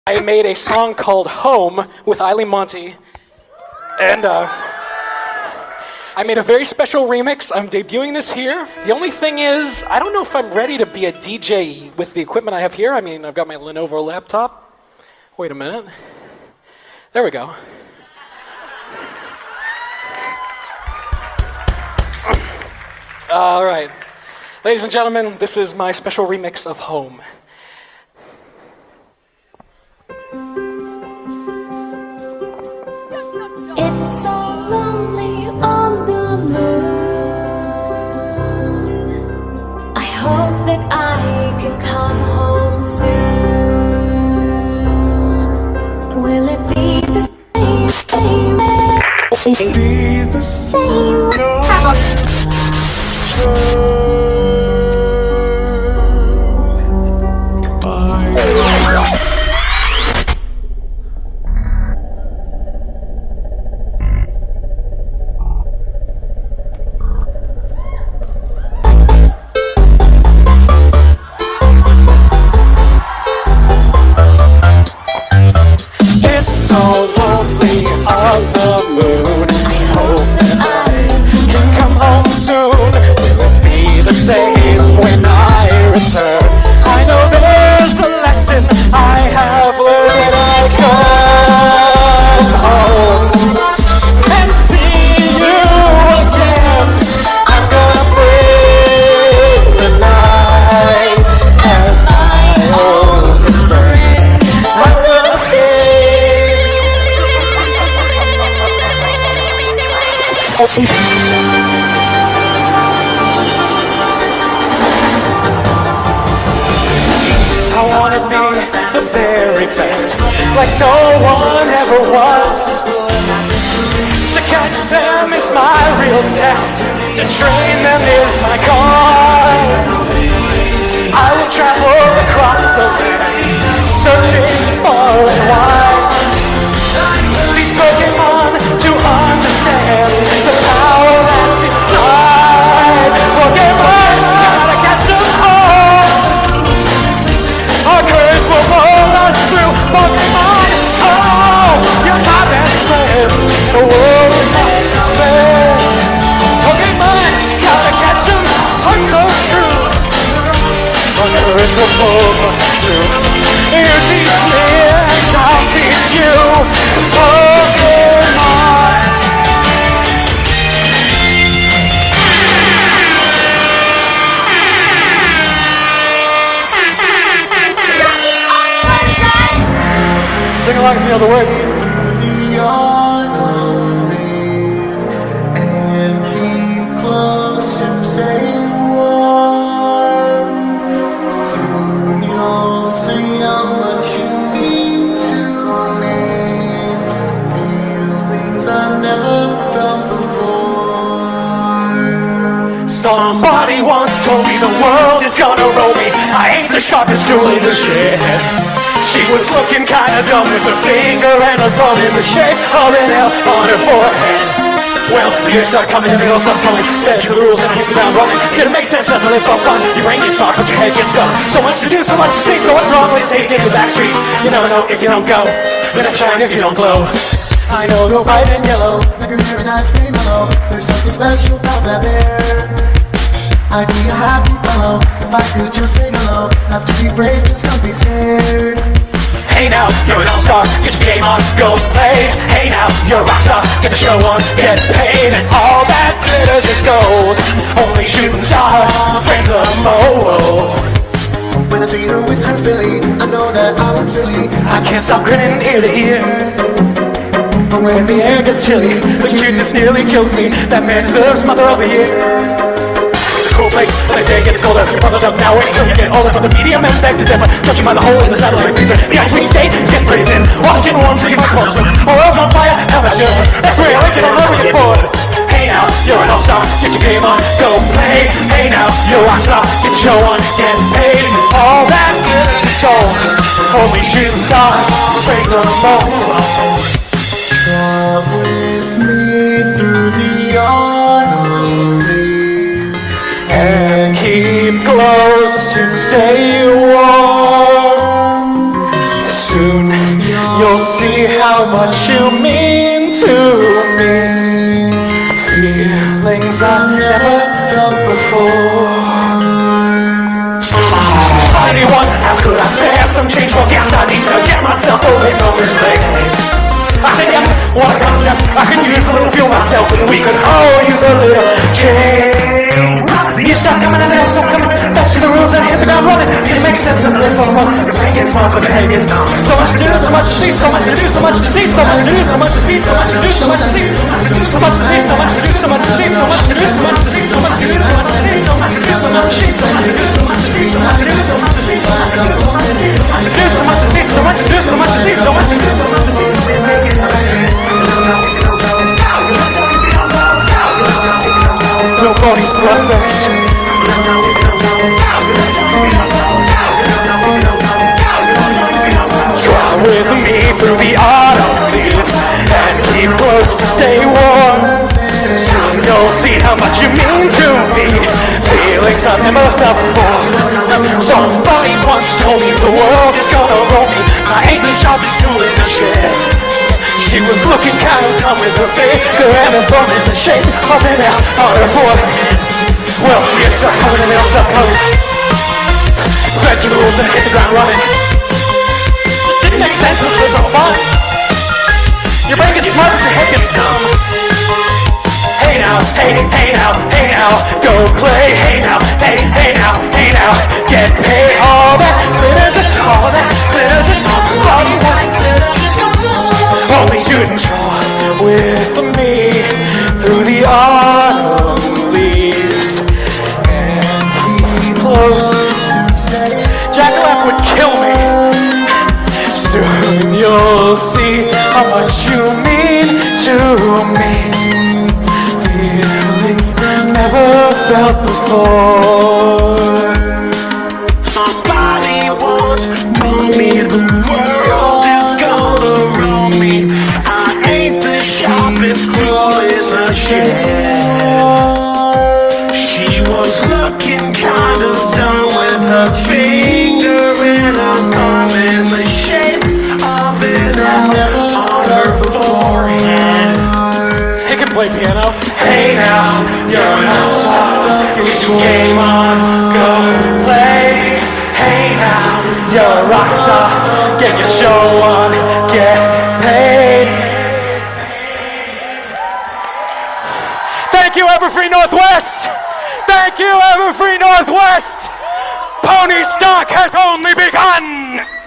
I made a song called Home with Eileen Monty, and I made a very special remix. I'm debuting this here. The only thing is, I don't know if I'm ready to be a DJ with the equipment I have here. I mean, I've got my Lenovo laptop. Wait a minute. There we go. All right. Ladies and gentlemen, this is my special remix of Home. It's so lonely on the moon. I hope that I can come home soon. Will it be the same? Be the same. It's so lonely on the moon. I hope that I can come home soon. Will it be the same when I return? I know there's a lesson I have learned when I come home and see you again. I'm gonna bring the night as my oldest friend. I'm gonna stay. I wanna be the very best, like no one ever was. To catch them is my real test, to train them is my goal. I will travel across the land, searching far and wide. Teach Pokemon to understand the power that's inside. Pokemon's gotta catch them all. Our courage will pull us through. Pokemon, oh, you're my best friend. The world is not fair. Pokemon, gotta catch them. Heart so true. Our courage will pull us through. You teach me and I'll teach you. Pokemon. Sing along if you know the words. And keep close and stay warm. Soon you'll see how much you mean to me. Feelings I've never felt before. Somebody once told me the world is gonna roll me. I ain't the sharpest tool in the shed. She was looking kinda dumb with her finger and her thumb in the shape of an L on her forehead. Well, the years start coming and they don't stop coming. Set you the rules and I hit the ground running. Said it makes sense not to live for fun. Your brain gets dark but your head gets dumb. So much to do, so much to see. So what's wrong with taking the back streets? You never know if you don't go. You're not shine if you don't glow. I know the white and yellow. Like you're here and I say hello. There's something special about that there. I'd be a happy fellow if I could just say hello. Have to be brave, just don't be scared. Hey now, you're an all-star, get your game on, go play. Hey now, you're a rock star, get the show on, get paid. And all that glitters is gold. Only shooting stars bring the mold. When I see her with her filly, I know that I look silly. I can't stop grinning ear to ear. But when the air gets chilly, the cuteness nearly kills me. That man deserves Mother of the Year. Cool place, when I say it gets colder, you're bundled up now, wait till you get older. From the medium and back to them, touching by the hole in the satellite freezer. The ice we skate, it's getting pretty thin. Water's getting warm, so you might closer. Or else on fire, how about yours? That's where I like it, I'm over it for. Hey now, you're an all-star, get your game on, go play. Hey now, you're a rock star, get your show on, get paid. All that glitters is gold. Only shooting stars break the mold. Walk with me through the autumn leaves and keep close to stay warm. Soon you'll see how much you mean to me. Feelings I've never felt before. Somebody once asked, could I spare some change for gas? I need to get myself away from this place. I said, yeah, what a concept. I could use a little fuel myself, and we could all use a little change. You start coming and else I'm coming. Don't see the rules and hit the ground running. It makes sense to live for fun. The brain gets smart, but the head gets dumb. So much to do, so much to see, so much to do, so much to see, so much to do, so much to see, so much to do, so much to see, so much to see, so much to do, so much to see, so much to do, so much to see, so much to do, so much to see, so much to do, so much to see, so much to do, so much to see, so much to do, so much to see, so much to do, so much to see, so much to do, so much to see, so much to do, so much to see, so much to do, so much to see. Nobody's perfect. Try with me through the autumn leaves and keep close to stay warm. Soon you'll see how much you mean to me. Feelings I've never felt before. Somebody once told me the world is gonna roll me. My angry sharpest tool in the shed. She was looking kind of dumb with her finger and her thumb in the shape of an L on her forehead. Well, yes, sir, having an L subcode. Read the rules and hit the ground running. This didn't make sense, it was no fun. Your brain gets smart, but your head gets dumb. Hey now, hey, hey now, hey now, go play. Hey now, hey, hey now, hey now, get paid. All that glitters is all that glitters is somebody wants glitters. Only shooting stroll with me through the autumn leaves and keep close. Jack-o'-lantern would kill me. Soon you'll see how much you mean to me. Feelings never felt before. Somebody once told me the world is gonna roll me. I ain't the sharpest tool in the shed. She was looking kind of dumb with her finger and her thumb in the shape of an L on her forehead. He can play piano. Hey now, you're a star. Get your game on, go play. Hey now, you're a rock star. Get your show on, get paid. Thank you, Everfree Northwest. Thank you, Everfree Northwest. Pony stock has only begun.